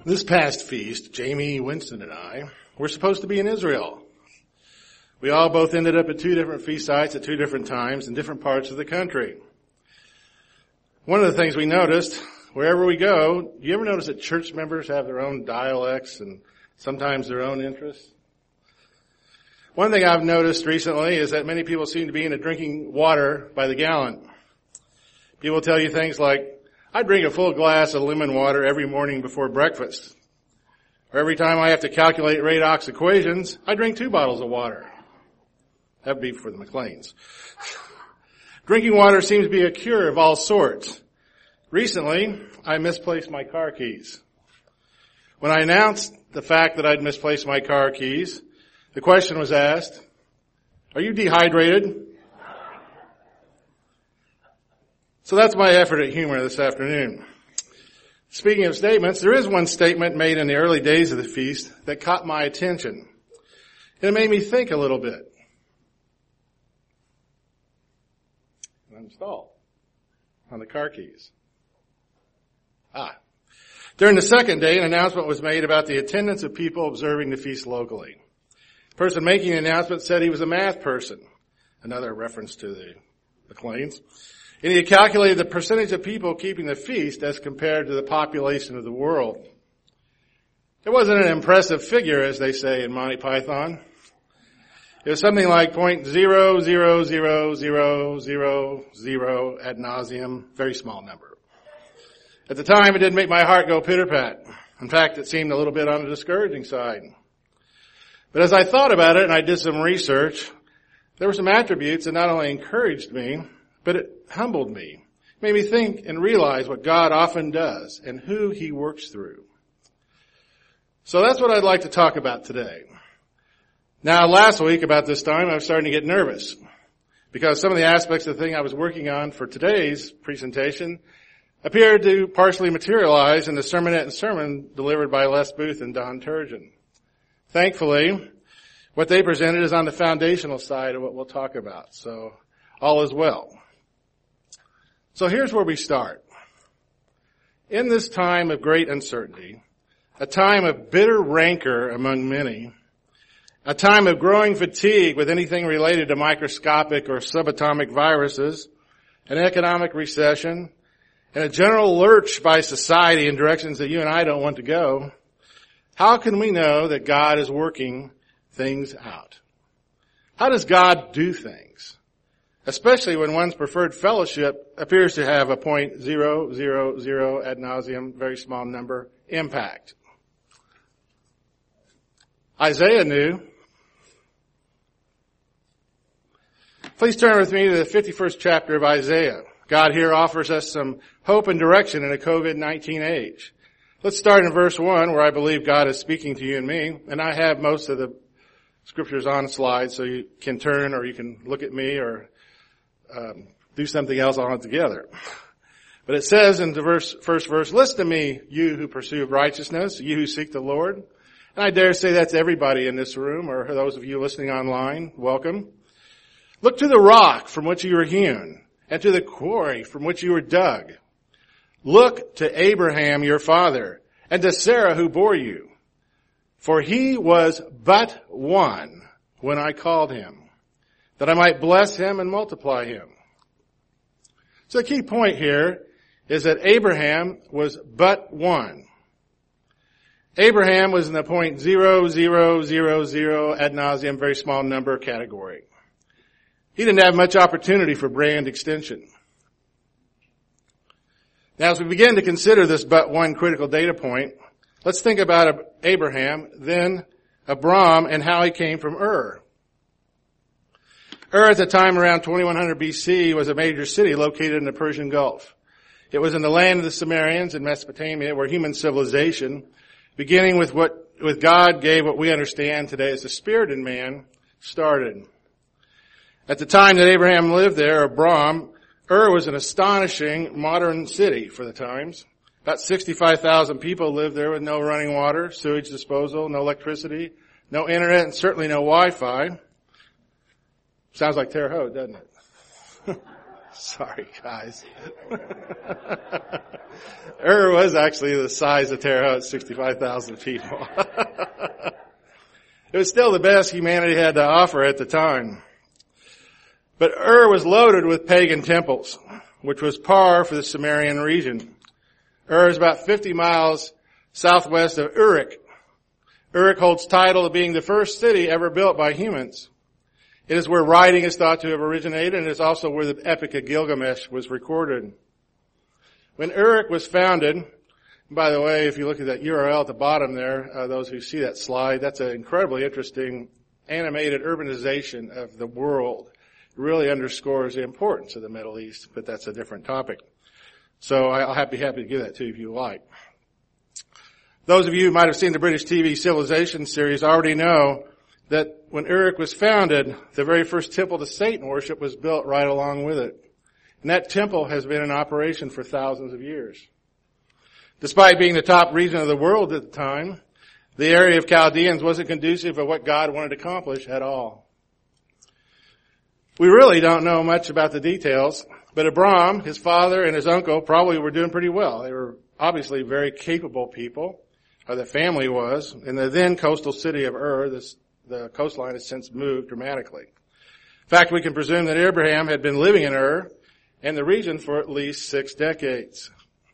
This past feast, Jamie, Winston, and I were supposed to be in Israel. We all both ended up at two different feast sites at two different times in different parts of the country. One of the things we noticed, wherever we go, do you ever notice that church members have their own dialects and sometimes their own interests? One thing I've noticed recently is that many people seem to be into drinking water by the gallon. People tell you things like, I drink a full glass of lemon water every morning before breakfast. Or every time I have to calculate redox equations, I drink 2 bottles of water. That'd be for the McLeans. Drinking water seems to be a cure of all sorts. Recently, I misplaced my car keys. When I announced the fact that I'd misplaced my car keys, the question was asked, are you dehydrated? So that's my effort at humor this afternoon. Speaking of statements, there is one statement made in the early days of the feast that caught my attention. And it made me think a little bit. I'm stalled on the car keys. During the second day, an announcement was made about the attendance of people observing the feast locally. The person making the announcement said he was a math person. Another reference to the McLeans. And he had calculated the percentage of people keeping the feast as compared to the population of the world. It wasn't an impressive figure, as they say in Monty Python. It was something like 0.0000000 ad nauseum, very small number. At the time, it didn't make my heart go pitter-pat. In fact, it seemed a little bit on the discouraging side. But as I thought about it and I did some research, there were some attributes that not only encouraged me, but it humbled me, made me think and realize what God often does and who He works through. So that's what I'd like to talk about today. Now, last week about this time, I was starting to get nervous because some of the aspects of the thing I was working on for today's presentation appeared to partially materialize in the sermonette and sermon delivered by Les Booth and Don Turgeon. Thankfully, what they presented is on the foundational side of what we'll talk about, so all is well. So here's where we start. In this time of great uncertainty, a time of bitter rancor among many, a time of growing fatigue with anything related to microscopic or subatomic viruses, an economic recession, and a general lurch by society in directions that you and I don't want to go, how can we know that God is working things out? How does God do things? Especially when one's preferred fellowship appears to have a 0.000 ad nauseum, very small number, impact. Isaiah knew. Please turn with me to the 51st chapter of Isaiah. God here offers us some hope and direction in a COVID-19 age. Let's start in verse 1 where I believe God is speaking to you and me, and I have most of the scriptures on slides so you can turn or you can look at me or do something else altogether. But it says in the first verse, listen to me, you who pursue righteousness, you who seek the Lord. And I dare say that's everybody in this room, or those of you listening online, welcome. Look to the rock from which you were hewn, and to the quarry from which you were dug. Look to Abraham your father, and to Sarah who bore you. For he was but one when I called him, that I might bless him and multiply him. So the key point here is that Abraham was but one. Abraham was in the 0.0000 ad nauseum, very small number category. He didn't have much opportunity for brand extension. Now as we begin to consider this but one critical data point, let's think about Abraham, then Abram, and how he came from Ur. Ur at the time around 2100 BC was a major city located in the Persian Gulf. It was in the land of the Sumerians in Mesopotamia where human civilization, beginning with God gave what we understand today as the spirit in man, started. At the time that Abraham lived there, Abram, Ur was an astonishing modern city for the times. About 65,000 people lived there with no running water, sewage disposal, no electricity, no internet, and certainly no Wi-Fi. Sounds like Terre Haute, doesn't it? Sorry, guys. Ur was actually the size of Terre Haute, 65,000 people. It was still the best humanity had to offer at the time. But Ur was loaded with pagan temples, which was par for the Sumerian region. Ur is about 50 miles southwest of Uruk. Uruk holds title of being the first city ever built by humans. It is where writing is thought to have originated, and it's also where the Epic of Gilgamesh was recorded. When Uruk was founded, by the way, if you look at that URL at the bottom there, those who see that slide, that's an incredibly interesting animated urbanization of the world. It really underscores the importance of the Middle East, but that's a different topic. So I'll be happy to give that to you if you like. Those of you who might have seen the British TV Civilization series already know that when Uruk was founded, the very first temple to Satan worship was built right along with it. And that temple has been in operation for thousands of years. Despite being the top region of the world at the time, the area of Chaldeans wasn't conducive of what God wanted to accomplish at all. We really don't know much about the details, but Abram, his father, and his uncle probably were doing pretty well. They were obviously very capable people, or the family was. In the then coastal city of Ur, the coastline has since moved dramatically. In fact, we can presume that Abraham had been living in Ur and the region for at least 6 decades.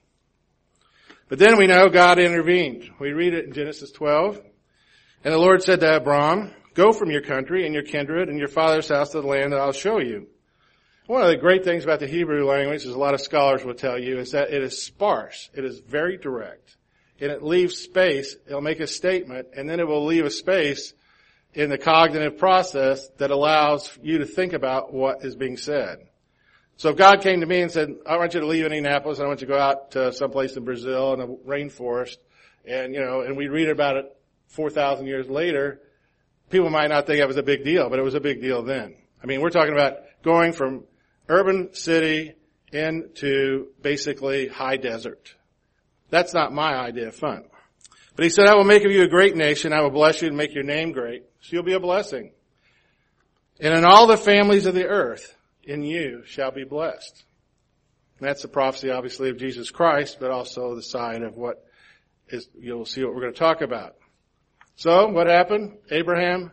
But then we know God intervened. We read it in Genesis 12. And the Lord said to Abram, "Go from your country and your kindred and your father's house to the land that I'll show you." One of the great things about the Hebrew language, as a lot of scholars will tell you, is that it is sparse. It is very direct. And it leaves space. It'll make a statement, and then it will leave a space in the cognitive process that allows you to think about what is being said. So if God came to me and said, "I want you to leave Indianapolis, I want you to go out to someplace in Brazil in the rainforest," and we read about it 4,000 years later, people might not think it was a big deal, but it was a big deal then. I mean, we're talking about going from urban city into basically high desert. That's not my idea of fun. But he said, "I will make of you a great nation. I will bless you and make your name great. So you'll be a blessing. And in all the families of the earth, in you shall be blessed." And that's the prophecy, obviously, of Jesus Christ, but also the sign of what is, you'll see what we're going to talk about. So what happened? Abram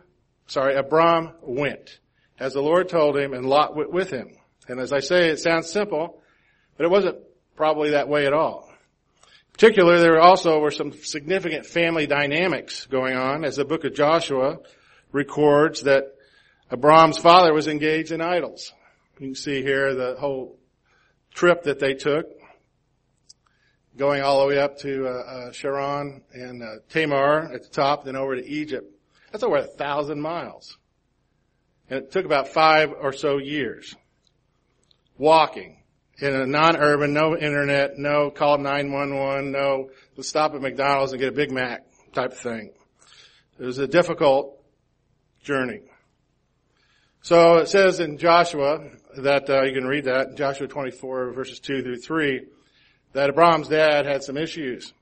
went, as the Lord told him, and Lot went with him. And as I say, it sounds simple, but it wasn't probably that way at all. Particularly, there also were some significant family dynamics going on, as the book of Joshua records that Abram's father was engaged in idols. You can see here the whole trip that they took, going all the way up to Sharon and Tamar at the top, then over to Egypt. That's over 1,000 miles. And it took about 5 or so years. Walking in a non-urban, no internet, no call 911, no let's stop at McDonald's and get a Big Mac type thing. It was a difficult journey. So it says in Joshua that, you can read that, Joshua 24 verses 2 through 3, that Abram's dad had some issues.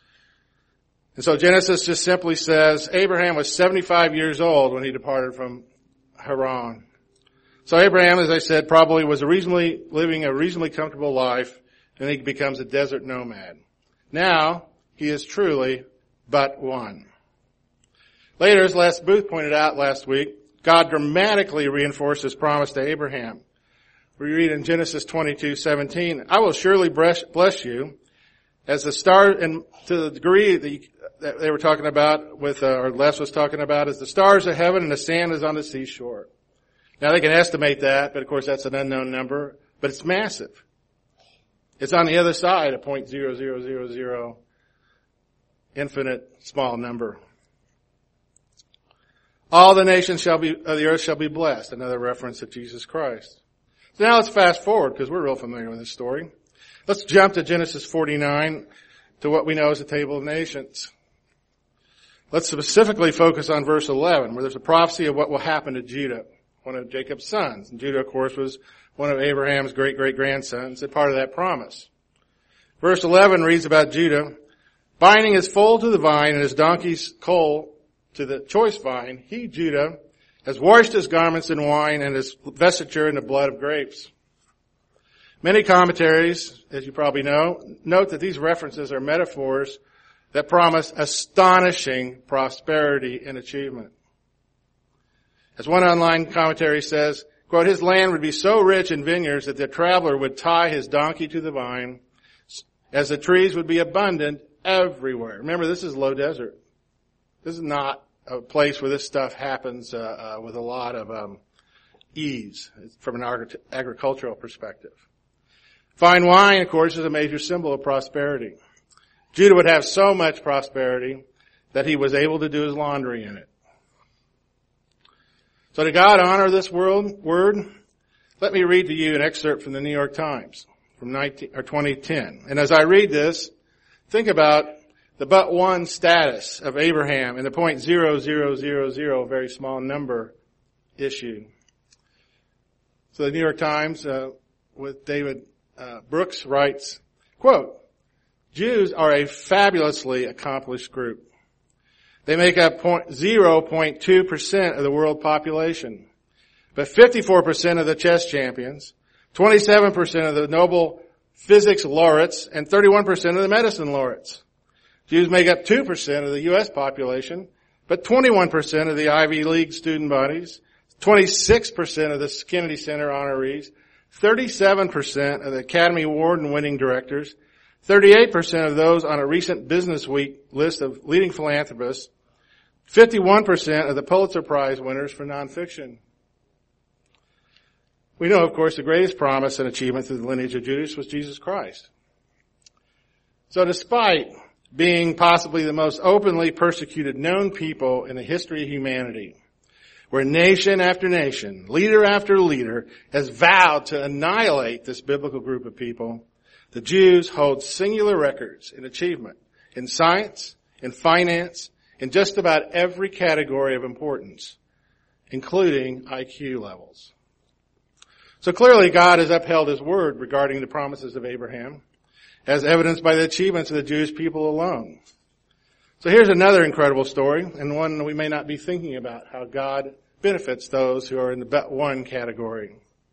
And so Genesis just simply says Abraham was 75 years old when he departed from Haran. So Abraham, as I said, probably was living a reasonably comfortable life, and he becomes a desert nomad. Now, he is truly but one. Later, as Les Booth pointed out last week, God dramatically reinforced his promise to Abraham. We read in Genesis 22:17, "I will surely bless you as the star," and to the degree that they were talking about with, or Les was talking about, as the stars of heaven and the sand is on the seashore. Now they can estimate that, but of course that's an unknown number, but it's massive. It's on the other side of 0.0000, infinite small number. All the nations of the earth shall be blessed. Another reference of Jesus Christ. So now let's fast forward, because we're real familiar with this story. Let's jump to Genesis 49 to what we know as the Table of Nations. Let's specifically focus on verse 11, where there's a prophecy of what will happen to Judah, one of Jacob's sons. And Judah, of course, was one of Abraham's great-great-grandsons, and part of that promise. Verse 11 reads about Judah, "Binding his foal to the vine and his donkey's colt to the choice vine, he, Judah, has washed his garments in wine and his vesture in the blood of grapes." Many commentaries, as you probably know, note that these references are metaphors that promise astonishing prosperity and achievement. As one online commentary says, quote, his land would be so rich in vineyards that the traveler would tie his donkey to the vine, as the trees would be abundant everywhere. Remember, this is low desert. This is not a place where this stuff happens with a lot of ease from an agricultural perspective. Fine wine, of course, is a major symbol of prosperity. Judah would have so much prosperity that he was able to do his laundry in it. So did God honor this word? Let me read to you an excerpt from the New York Times from 2010. And as I read this, think about the but one status of Abraham and the 0.0000, very small number issue. So the New York Times, with David Brooks writes, quote, Jews are a fabulously accomplished group. They make up 0.2% of the world population, but 54% of the chess champions, 27% of the Nobel physics laureates, and 31% of the medicine laureates. Jews make up 2% of the U.S. population, but 21% of the Ivy League student bodies, 26% of the Kennedy Center honorees, 37% of the Academy Award-winning directors, 38% of those on a recent Business Week list of leading philanthropists, 51% of the Pulitzer Prize winners for nonfiction. We know, of course, the greatest promise and achievement through the lineage of Judas was Jesus Christ. So despite being possibly the most openly persecuted known people in the history of humanity, where nation after nation, leader after leader has vowed to annihilate this biblical group of people, the Jews hold singular records in achievement, in science, in finance, in just about every category of importance, including IQ levels. So clearly God has upheld his word regarding the promises of Abraham, as evidenced by the achievements of the Jewish people alone. So here's another incredible story, and one we may not be thinking about, how God benefits those who are in the but one category.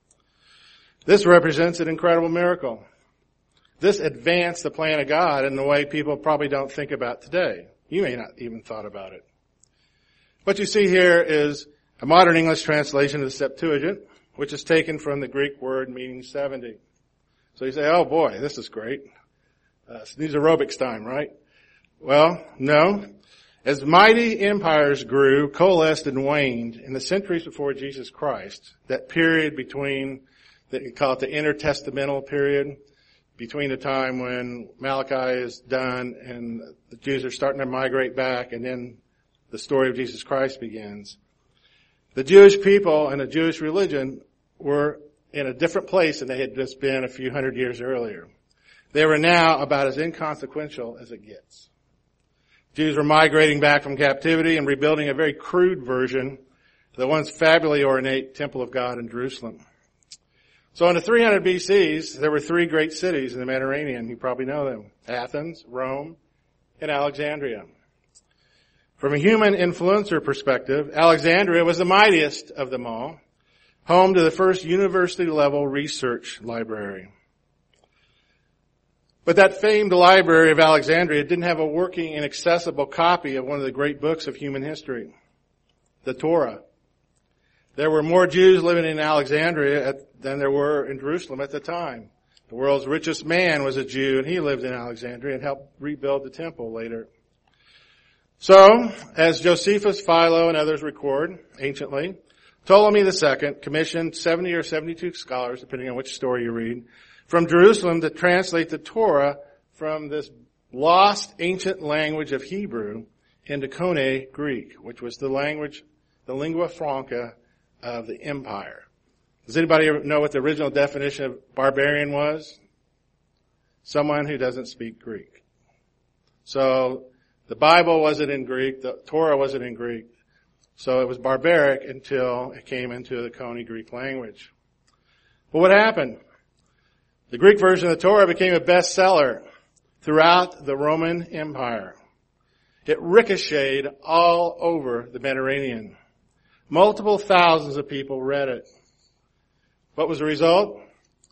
This represents an incredible miracle. This advanced the plan of God in a way people probably don't think about today. You may not even thought about it. What you see here is a modern English translation of the Septuagint, which is taken from the Greek word meaning 70. So you say, oh boy, this is great. These aerobics time, right? Well, no. As mighty empires grew, coalesced, and waned in the centuries before Jesus Christ, that period between, they call it the intertestamental period, between the time when Malachi is done and the Jews are starting to migrate back, and then the story of Jesus Christ begins. The Jewish people and the Jewish religion were in a different place than they had just been a few hundred years earlier. They were now about as inconsequential as it gets. Jews were migrating back from captivity and rebuilding a very crude version of the once fabulously ornate Temple of God in Jerusalem. So in the 300 BCs, there were three great cities in the Mediterranean. You probably know them: Athens, Rome, and Alexandria. From a human influencer perspective, Alexandria was the mightiest of them all, home to the first university-level research library. But that famed library of Alexandria didn't have a working and accessible copy of one of the great books of human history, the Torah. There were more Jews living in Alexandria than there were in Jerusalem at the time. The world's richest man was a Jew, and he lived in Alexandria and helped rebuild the temple later. So, as Josephus, Philo, and others record anciently, Ptolemy II commissioned 70 or 72 scholars, depending on which story you read, from Jerusalem to translate the Torah from this lost ancient language of Hebrew into Koine Greek, which was the language, the lingua franca of the empire. Does anybody know what the original definition of barbarian was? Someone who doesn't speak Greek. So the Bible wasn't in Greek, the Torah wasn't in Greek, so it was barbaric until it came into the Koine Greek language. Well, what happened? The Greek version of the Torah became a bestseller throughout the Roman Empire. It ricocheted all over the Mediterranean. Multiple thousands of people read it. What was the result?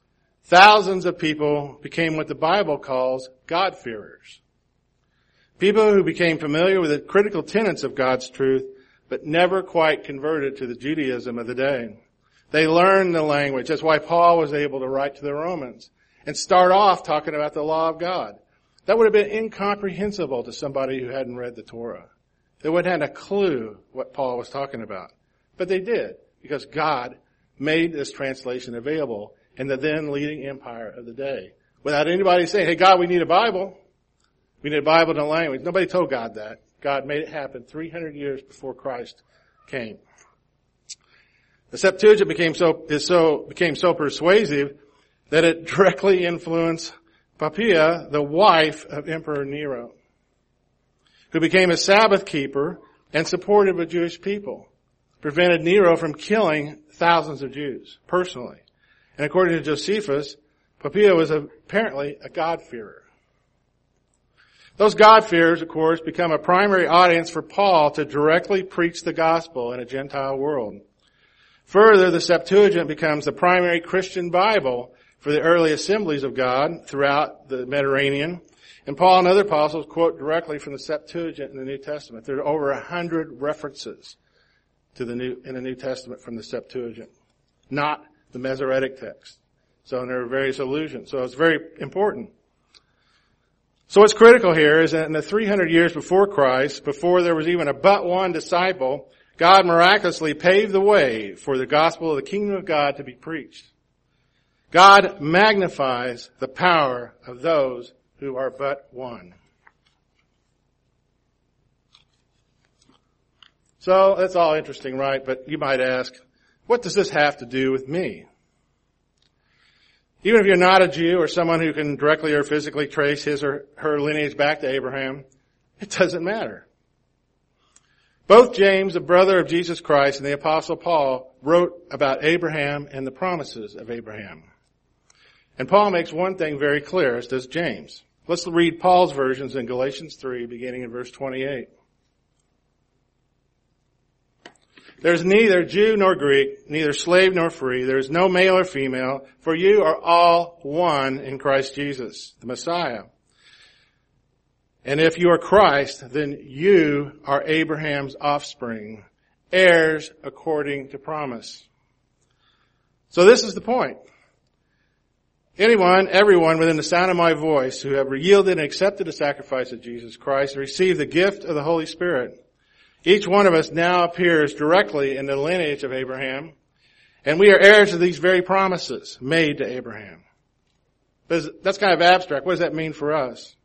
thousands of people became what the Bible calls God-fearers. People who became familiar with the critical tenets of God's truth, but never quite converted to the Judaism of the day. They learned the language. That's why Paul was able to write to the Romans and start off talking about the law of God. That would have been incomprehensible to somebody who hadn't read the Torah. They wouldn't have had a clue what Paul was talking about. But they did, because God made this translation available in the then leading empire of the day. Without anybody saying, hey, God, we need a Bible. We need a Bible in a language. Nobody told God that. God made it happen 300 years before Christ came. The Septuagint became so persuasive that it directly influenced Poppaea, the wife of Emperor Nero, who became a Sabbath keeper and supportive of Jewish people, prevented Nero from killing thousands of Jews personally. And according to Josephus, Poppaea was apparently a God-fearer. Those God-fearers, of course, become a primary audience for Paul to directly preach the gospel in a Gentile world. Further, the Septuagint becomes the primary Christian Bible for the early assemblies of God throughout the Mediterranean. And Paul and other apostles quote directly from the Septuagint in the New Testament. There are over 100 references in the New Testament from the Septuagint, not the Masoretic text. So there are various allusions. So it's very important. So what's critical here is that in the 300 years before Christ, before there was even a but one disciple, God miraculously paved the way for the gospel of the kingdom of God to be preached. God magnifies the power of those who are but one. So that's all interesting, right? But you might ask, what does this have to do with me? Even if you're not a Jew or someone who can directly or physically trace his or her lineage back to Abraham, it doesn't matter. Both James, the brother of Jesus Christ, and the Apostle Paul wrote about Abraham and the promises of Abraham. And Paul makes one thing very clear, as does James. Let's read Paul's versions in Galatians 3, beginning in verse 28. There's neither Jew nor Greek, neither slave nor free. There is no male or female, for you are all one in Christ Jesus, the Messiah. And if you are Christ, then you are Abraham's offspring, heirs according to promise. So this is the point. Anyone, everyone within the sound of my voice who have yielded and accepted the sacrifice of Jesus Christ, received the gift of the Holy Spirit. Each one of us now appears directly in the lineage of Abraham, and we are heirs of these very promises made to Abraham. But that's kind of abstract. What does that mean for us?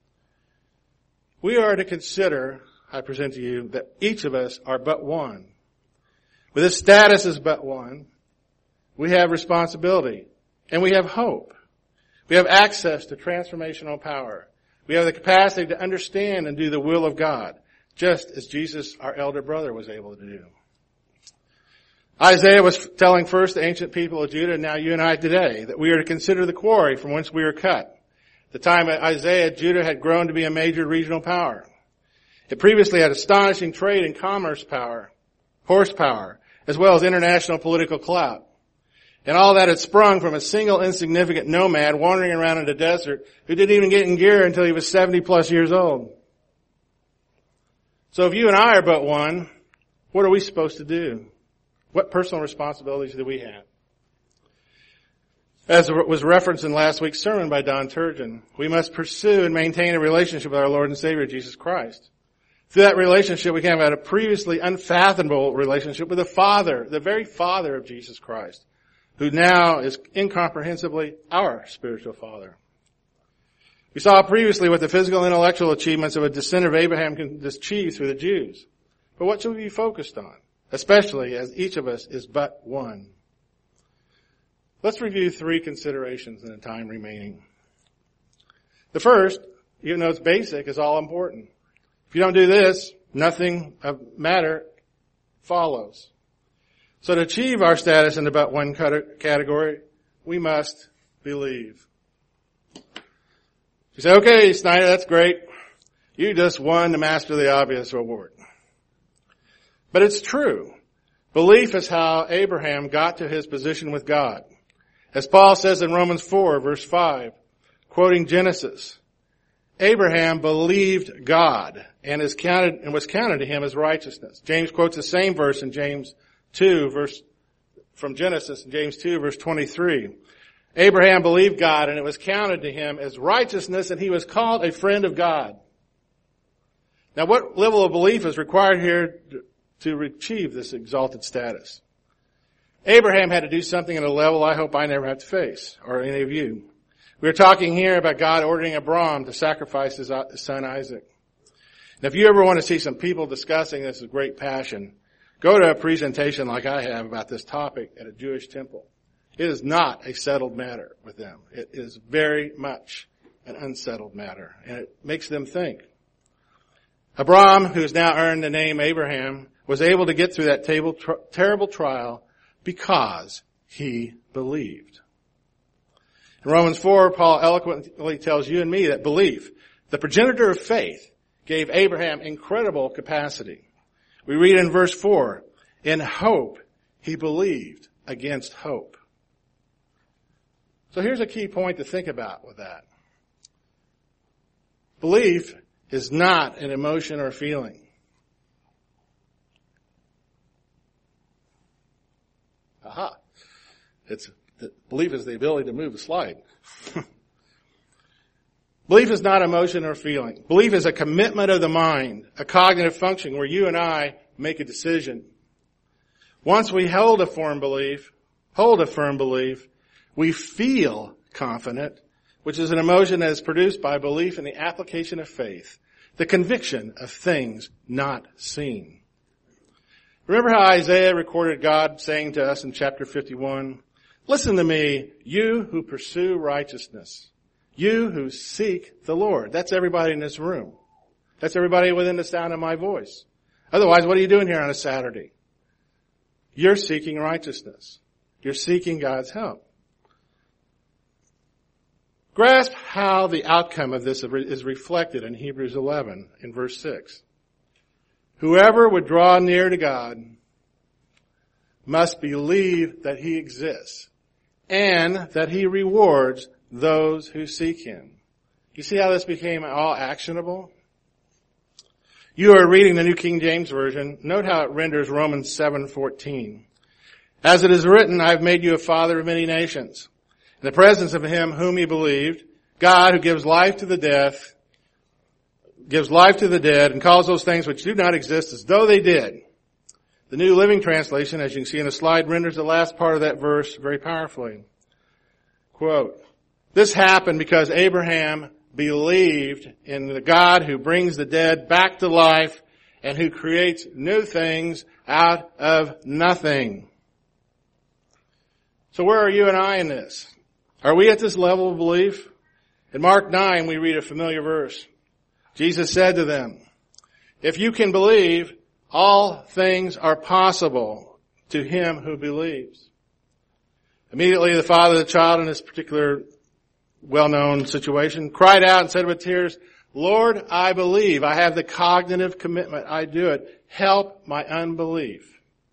We are to consider, I present to you, that each of us are but one. With this status as but one, we have responsibility, and we have hope. We have access to transformational power. We have the capacity to understand and do the will of God, just as Jesus, our elder brother, was able to do. Isaiah was telling first the ancient people of Judah, and now you and I today, that we are to consider the quarry from whence we were cut. At the time of Isaiah, Judah had grown to be a major regional power. It previously had astonishing trade and commerce power, horsepower, as well as international political clout. And all that had sprung from a single insignificant nomad wandering around in the desert who didn't even get in gear until he was 70 plus years old. So if you and I are but one, what are we supposed to do? What personal responsibilities do we have? As was referenced in last week's sermon by Don Turgeon, we must pursue and maintain a relationship with our Lord and Savior, Jesus Christ. Through that relationship, we can have a previously unfathomable relationship with the Father, the very Father of Jesus Christ, who now is incomprehensibly our spiritual Father. We saw previously what the physical and intellectual achievements of a descendant of Abraham can achieve through the Jews. But what should we be focused on? Especially as each of us is but one. Let's review 3 considerations in the time remaining. The first, even though it's basic, is all important. If you don't do this, nothing of matter follows. So to achieve our status in the but one category, we must believe. You say, okay, Snyder, that's great. You just won the Master of the Obvious award. But it's true. Belief is how Abraham got to his position with God. As Paul says in Romans 4, verse 5, quoting Genesis, Abraham believed God and was counted to him as righteousness. James quotes the same verse in James 2, from Genesis, in James 2, verse 23. Abraham believed God and it was counted to him as righteousness, and he was called a friend of God. Now, what level of belief is required here to achieve this exalted status? Abraham had to do something at a level I hope I never have to face, or any of you. We're talking here about God ordering Abraham to sacrifice his son Isaac. Now, if you ever want to see some people discussing this with great passion, go to a presentation like I have about this topic at a Jewish temple. It is not a settled matter with them. It is very much an unsettled matter, and it makes them think. Abraham, who has now earned the name Abraham, was able to get through that terrible trial because he believed. In Romans 4, Paul eloquently tells you and me that belief, the progenitor of faith, gave Abraham incredible capacity. We read in verse 4, in hope he believed against hope. So here's a key point to think about with that. Belief is not an emotion or feeling. Aha. Belief is the ability to move a slide. Belief is not emotion or feeling. Belief is a commitment of the mind, a cognitive function where you and I make a decision. Once we hold a firm belief, we feel confident, which is an emotion that is produced by belief in the application of faith, the conviction of things not seen. Remember how Isaiah recorded God saying to us in chapter 51, listen to me, you who pursue righteousness, you who seek the Lord. That's everybody in this room. That's everybody within the sound of my voice. Otherwise, what are you doing here on a Saturday? You're seeking righteousness. You're seeking God's help. Grasp how the outcome of this is reflected in Hebrews 11 in verse 6. Whoever would draw near to God must believe that he exists and that he rewards those who seek him. You see how this became all actionable? You are reading the New King James Version. Note how it renders Romans 7:14. As it is written, I have made you a father of many nations. In the presence of him whom he believed, God who gives life to the dead and calls those things which do not exist as though they did. The New Living Translation, as you can see in the slide, renders the last part of that verse very powerfully. Quote, this happened because Abraham believed in the God who brings the dead back to life and who creates new things out of nothing. So where are you and I in this? Are we at this level of belief? In Mark 9, we read a familiar verse. Jesus said to them, if you can believe, all things are possible to him who believes. Immediately the father of the child in this particular well-known situation cried out and said with tears, Lord, I believe. I have the cognitive commitment. I do it. Help my unbelief.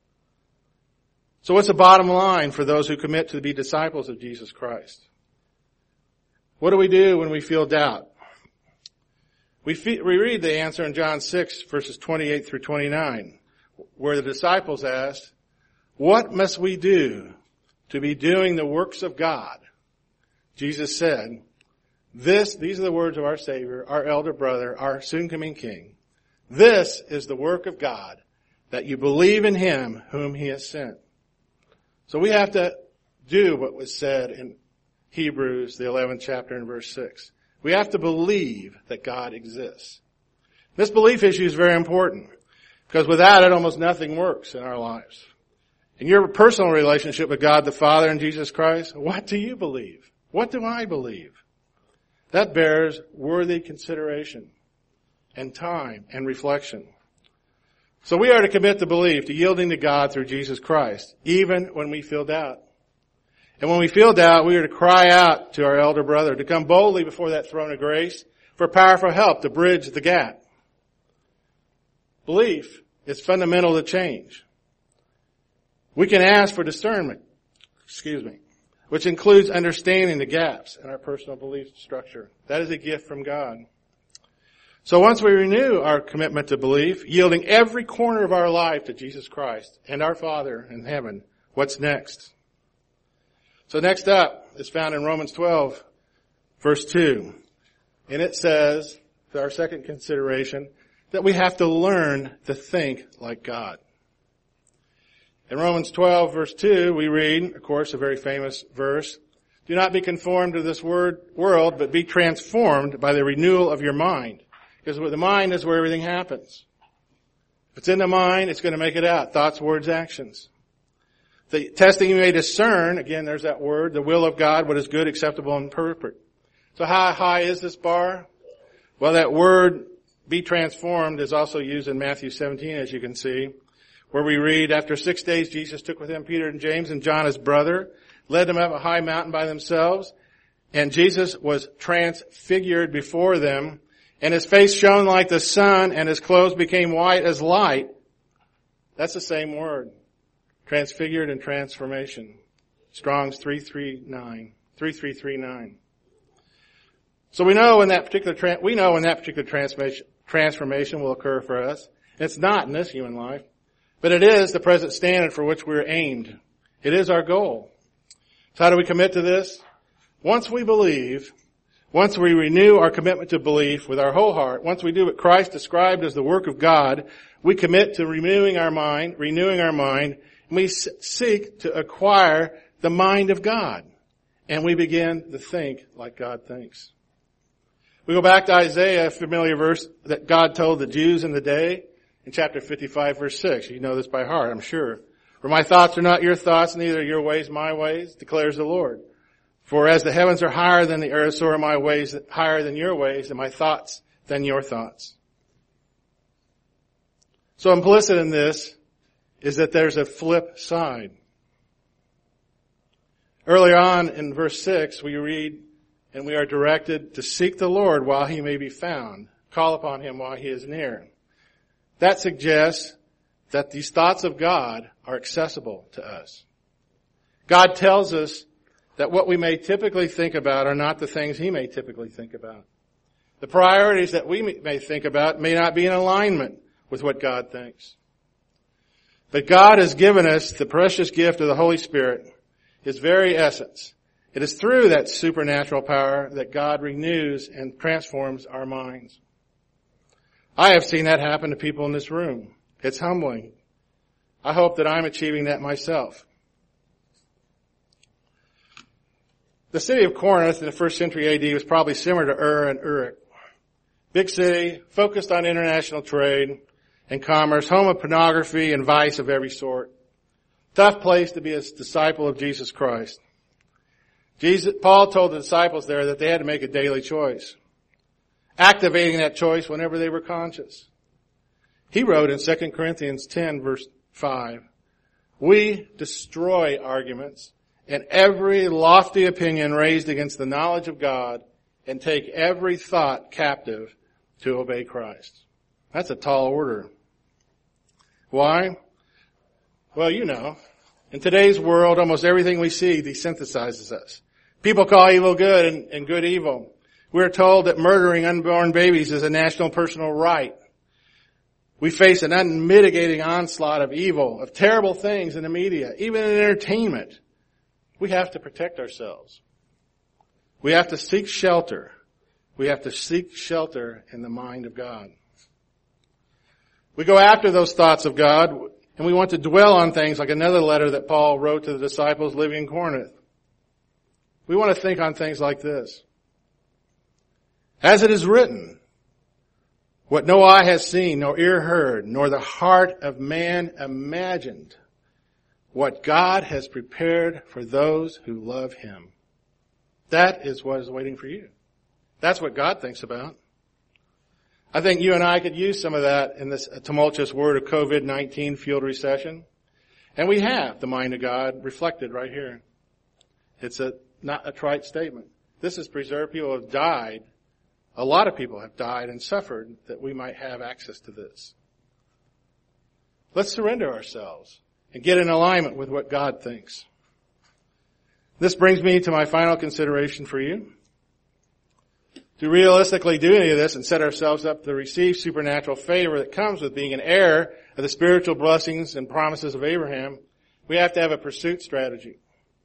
So what's the bottom line for those who commit to be disciples of Jesus Christ? What do we do when we feel doubt? We read the answer in John 6, verses 28 through 29, where the disciples asked, what must we do to be doing the works of God? Jesus said, these are the words of our Savior, our elder brother, our soon-coming King. This is the work of God, that you believe in him whom he has sent. So we have to do what was said in Hebrews, the 11th chapter and verse 6. We have to believe that God exists. This belief issue is very important because without it, almost nothing works in our lives. In your personal relationship with God the Father and Jesus Christ, what do you believe? What do I believe? That bears worthy consideration and time and reflection. So we are to commit to belief, to yielding to God through Jesus Christ, even when we feel doubt. And when we feel doubt, we are to cry out to our elder brother, to come boldly before that throne of grace for powerful help to bridge the gap. Belief is fundamental to change. We can ask for discernment. which includes understanding the gaps in our personal belief structure. That is a gift from God. So once we renew our commitment to belief, yielding every corner of our life to Jesus Christ and our Father in heaven, what's next? So next up is found in Romans 12, verse 2. And it says, for our second consideration, that we have to learn to think like God. In Romans 12, verse 2, we read, of course, a very famous verse, do not be conformed to this world, but be transformed by the renewal of your mind. Because the mind is where everything happens. If it's in the mind, it's going to make it out. Thoughts, words, actions. The testing you may discern, again, there's that word, the will of God, what is good, acceptable, and perfect. So how high is this bar? Well, that word, be transformed, is also used in Matthew 17, as you can see, where we read, after 6 days, Jesus took with him Peter and James and John, his brother, led them up a high mountain by themselves, and Jesus was transfigured before them, and his face shone like the sun, and his clothes became white as light. That's the same word. Transfigured and transformation. Strong's 3339. So we know when that particular transformation will occur for us. It's not in this human life, but it is the present standard for which we're aimed. It is our goal. So how do we commit to this? Once we believe, once we renew our commitment to belief with our whole heart, once we do what Christ described as the work of God, we commit to renewing our mind, and we seek to acquire the mind of God. And we begin to think like God thinks. We go back to Isaiah, a familiar verse that God told the Jews in the day, in chapter 55, verse 6. You know this by heart, I'm sure. For my thoughts are not your thoughts, neither are your ways my ways, declares the Lord. For as the heavens are higher than the earth, so are my ways higher than your ways, and my thoughts than your thoughts. So implicit in this is that there's a flip side. Earlier on in verse 6, we read, and we are directed to seek the Lord while he may be found. Call upon him while he is near. That suggests that these thoughts of God are accessible to us. God tells us that what we may typically think about are not the things he may typically think about. The priorities that we may think about may not be in alignment with what God thinks. But God has given us the precious gift of the Holy Spirit, his very essence. It is through that supernatural power that God renews and transforms our minds. I have seen that happen to people in this room. It's humbling. I hope that I'm achieving that myself. The city of Corinth in the 1st century AD was probably similar to Ur and Uruk. Big city, focused on international trade and commerce, home of pornography and vice of every sort. Tough place to be a disciple of Jesus Christ. Paul told the disciples there that they had to make a daily choice, activating that choice whenever they were conscious. He wrote in 2 Corinthians 10, verse 5, we destroy arguments and every lofty opinion raised against the knowledge of God, and take every thought captive to obey Christ. That's a tall order. Why? Well, you know, in today's world, almost everything we see desynthesizes us. People call evil good and good evil. We're told that murdering unborn babies is a national personal right. We face an unmitigating onslaught of evil, of terrible things in the media, even in entertainment. We have to protect ourselves. We have to seek shelter. We have to seek shelter in the mind of God. We go after those thoughts of God, and we want to dwell on things like another letter that Paul wrote to the disciples living in Corinth. We want to think on things like this. As it is written, what no eye has seen, nor ear heard, nor the heart of man imagined, what God has prepared for those who love him. That is what is waiting for you. That's what God thinks about. I think you and I could use some of that in this tumultuous world of COVID-19 fueled recession. And we have the mind of God reflected right here. It's not a trite statement. This has preserved. People have died. A lot of people have died and suffered that we might have access to this. Let's surrender ourselves and get in alignment with what God thinks. This brings me to my final consideration for you. To realistically do any of this and set ourselves up to receive supernatural favor that comes with being an heir of the spiritual blessings and promises of Abraham, we have to have a pursuit strategy.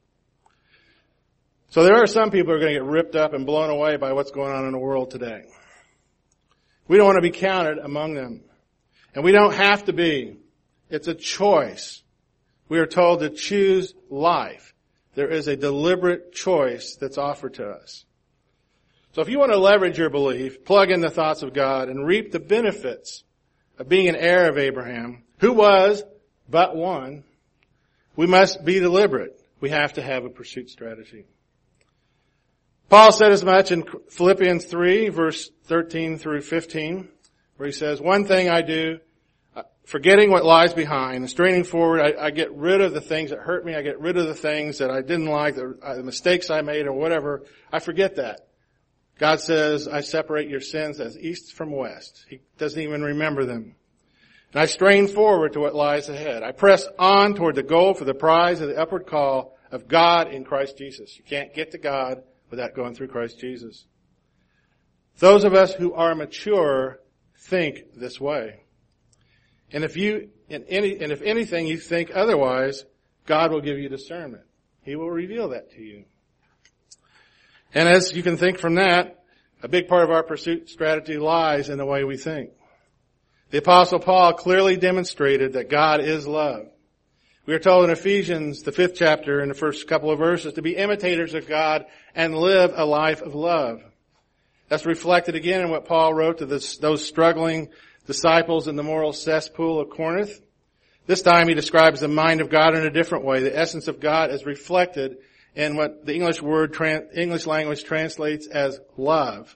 So there are some people who are going to get ripped up and blown away by what's going on in the world today. We don't want to be counted among them. And we don't have to be. It's a choice. We are told to choose life. There is a deliberate choice that's offered to us. So if you want to leverage your belief, plug in the thoughts of God, and reap the benefits of being an heir of Abraham, who was but one, we must be deliberate. We have to have a pursuit strategy. Paul said as much in Philippians 3, verse 13 through 15, where he says, "One thing I do, forgetting what lies behind and straining forward, I get rid of the things that hurt me. I get rid of the things that I didn't like, the mistakes I made or whatever. I forget that." God says, "I separate your sins as east from west." He doesn't even remember them. "And I strain forward to what lies ahead. I press on toward the goal for the prize of the upward call of God in Christ Jesus." You can't get to God without going through Christ Jesus. Those of us who are mature think this way. And if anything you think otherwise, God will give you discernment. He will reveal that to you. And as you can think from that, a big part of our pursuit strategy lies in the way we think. The Apostle Paul clearly demonstrated that God is love. We are told in Ephesians, the 5th chapter, in the first couple of verses, to be imitators of God and live a life of love. That's reflected again in what Paul wrote to those struggling disciples in the moral cesspool of Corinth. This time he describes the mind of God in a different way. The essence of God is reflected in what the English language translates as love.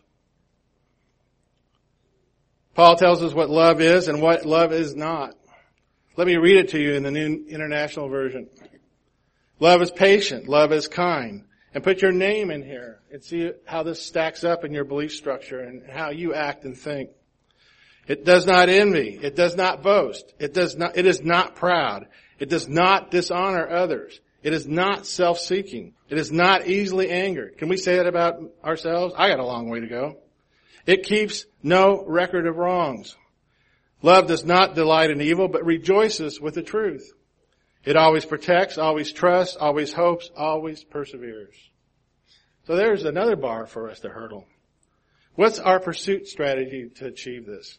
Paul tells us what love is and what love is not. Let me read it to you in the New International Version. Love is patient. Love is kind. And put your name in here and see how this stacks up in your belief structure and how you act and think. It does not envy. It does not boast. It is not proud. It does not dishonor others. It is not self-seeking. It is not easily angered. Can we say that about ourselves? I got a long way to go. It keeps no record of wrongs. Love does not delight in evil, but rejoices with the truth. It always protects, always trusts, always hopes, always perseveres. So there's another bar for us to hurdle. What's our pursuit strategy to achieve this?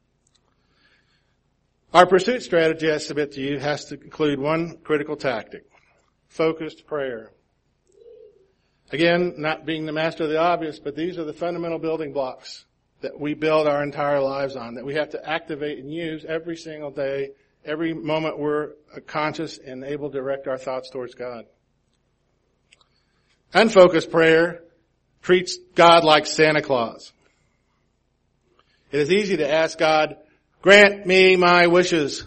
Our pursuit strategy, I submit to you, has to include one critical tactic: focused prayer. Again, not being the master of the obvious, but these are the fundamental building blocks that we build our entire lives on, that we have to activate and use every single day, every moment we're conscious and able to direct our thoughts towards God. Unfocused prayer treats God like Santa Claus. It is easy to ask God, "Grant me my wishes."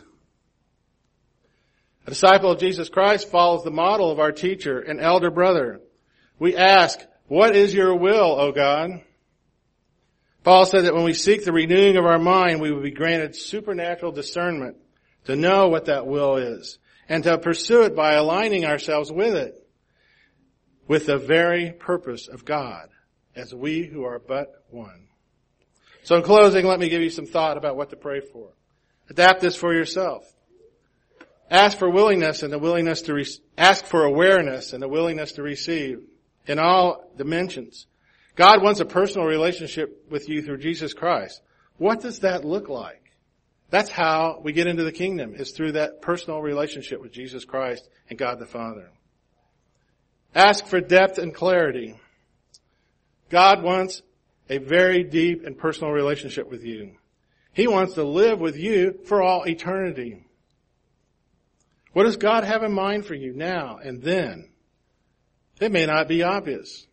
A disciple of Jesus Christ follows the model of our teacher and elder brother. We ask, "What is your will, O God?" Paul said that when we seek the renewing of our mind, we will be granted supernatural discernment to know what that will is and to pursue it by aligning ourselves with it, with the very purpose of God, as we who are but one. So in closing, let me give you some thought about what to pray for. Adapt this for yourself. Ask for willingness and the willingness to ask for awareness and the willingness to receive in all dimensions. God wants a personal relationship with you through Jesus Christ. What does that look like? That's how we get into the kingdom, is through that personal relationship with Jesus Christ and God the Father. Ask for depth and clarity. God wants a very deep and personal relationship with you. He wants to live with you for all eternity. What does God have in mind for you now and then? It may not be obvious.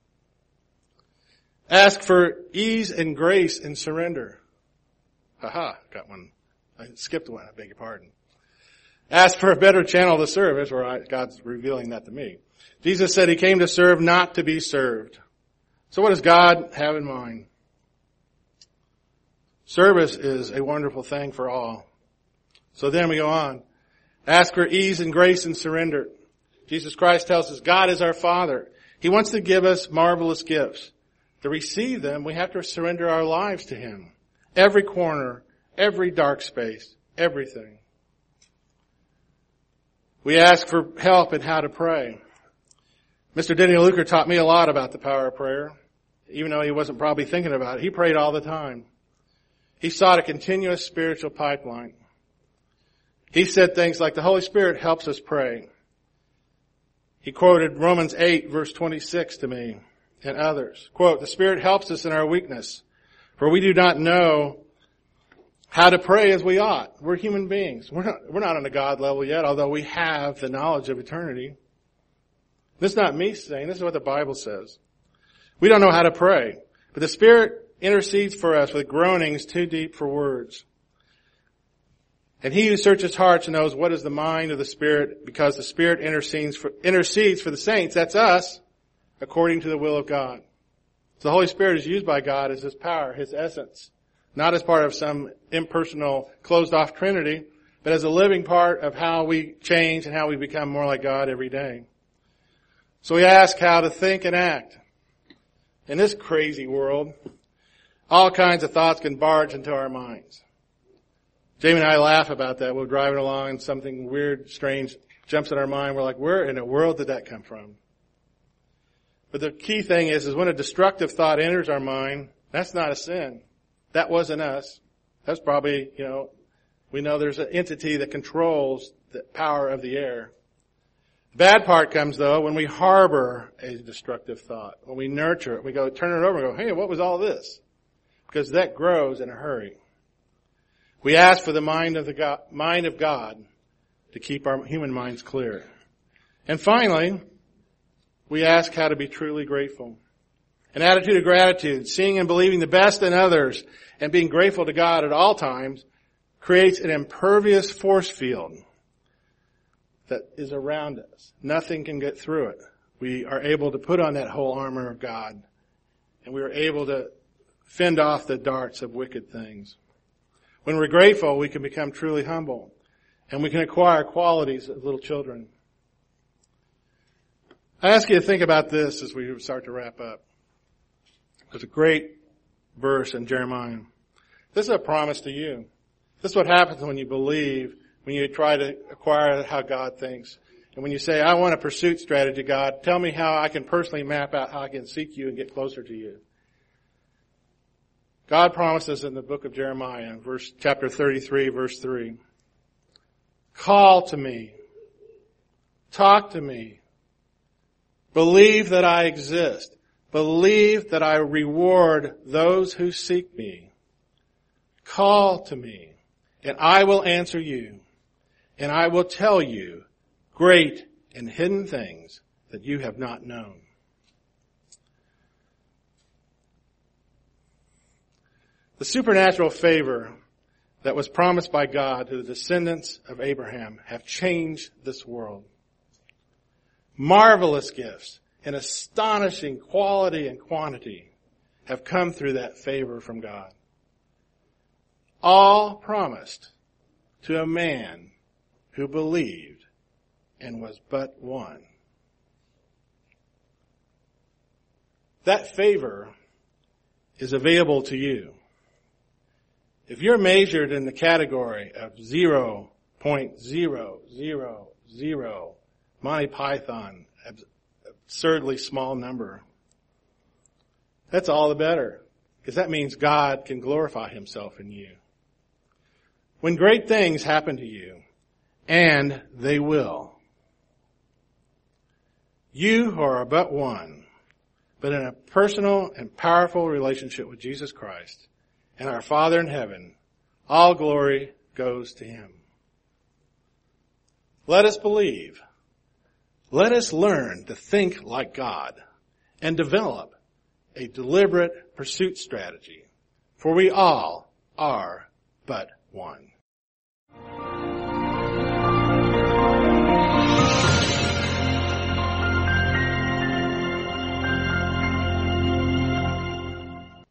Ask for ease and grace and surrender. Got one. I skipped one, I beg your pardon. Ask for a better channel to serve. That's where God's revealing that to me. Jesus said He came to serve, not to be served. So what does God have in mind? Service is a wonderful thing for all. So then we go on. Ask for ease and grace and surrender. Jesus Christ tells us God is our Father. He wants to give us marvelous gifts. To receive them, we have to surrender our lives to Him. Every corner, every dark space, everything. We ask for help in how to pray. Mr. Denny Luker taught me a lot about the power of prayer, even though he wasn't probably thinking about it. He prayed all the time. He sought a continuous spiritual pipeline. He said things like, the Holy Spirit helps us pray. He quoted Romans 8, verse 26 to me and others. Quote, the Spirit helps us in our weakness, for we do not know how to pray as we ought. We're human beings. We're not on a God level yet, although we have the knowledge of eternity. This is not me saying, this is what the Bible says. We don't know how to pray, but the Spirit intercedes for us with groanings too deep for words. And He who searches hearts knows what is the mind of the Spirit, because the Spirit intercedes for the saints, that's us, according to the will of God. So the Holy Spirit is used by God as His power, His essence, not as part of some impersonal, closed-off Trinity, but as a living part of how we change and how we become more like God every day. So we ask how to think and act. In this crazy world, all kinds of thoughts can barge into our minds. Jamie and I laugh about that. We're driving along and something weird, strange jumps in our mind. We're like, where in the world did that come from? But the key thing is when a destructive thought enters our mind, that's not a sin. That wasn't us. That's probably, we know there's an entity that controls the power of the air. The bad part comes, though, when we harbor a destructive thought. When we nurture it, we go turn it over and go, hey, what was all this? Because that grows in a hurry. We ask for the mind of God to keep our human minds clear. And finally, we ask how to be truly grateful. An attitude of gratitude, seeing and believing the best in others, and being grateful to God at all times, creates an impervious force field that is around us. Nothing can get through it. We are able to put on that whole armor of God, and we are able to fend off the darts of wicked things. When we're grateful, we can become truly humble, and we can acquire qualities of little children. I ask you to think about this as we start to wrap up. There's a great verse in Jeremiah. This is a promise to you. This is what happens when you believe, when you try to acquire how God thinks. And when you say, I want a pursuit strategy, God, tell me how I can personally map out how I can seek you and get closer to you. God promises in the book of Jeremiah, chapter 33, verse 3, call to me, talk to me, believe that I exist, believe that I reward those who seek me. Call to me, and I will answer you, and I will tell you great and hidden things that you have not known. The supernatural favor that was promised by God to the descendants of Abraham have changed this world. Marvelous gifts and astonishing quality and quantity have come through that favor from God. All promised to a man who believed and was but one. That favor is available to you. If you're measured in the category of 0.000 Monty Python, absurdly small number, that's all the better, because that means God can glorify Himself in you. When great things happen to you, and they will, you who are but one, but in a personal and powerful relationship with Jesus Christ, and our Father in heaven, all glory goes to Him. Let us believe. Let us learn to think like God and develop a deliberate pursuit strategy, for we all are but one.